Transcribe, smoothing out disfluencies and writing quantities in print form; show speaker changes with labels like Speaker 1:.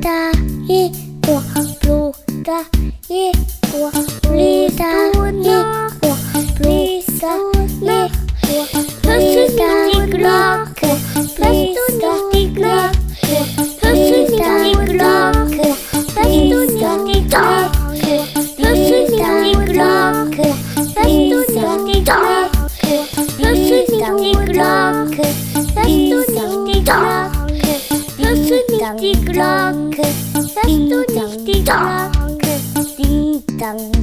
Speaker 1: Lisa, Igor, Bluta, Igor, Lisa, Igor, Bluta, Igor, hörst du nicht die Glocke? Hörst du nicht die Glocke? Hörst du nicht die Glocke? Hörst du nicht die Glocke? Hörst du nicht die Glocke? Hörst du nicht die Glocke? Hörst du nicht die Glocke? Hörst du nicht die Glocke? Hörst du nicht die Glocke? Hörst du nicht die Glocke? Ding dang.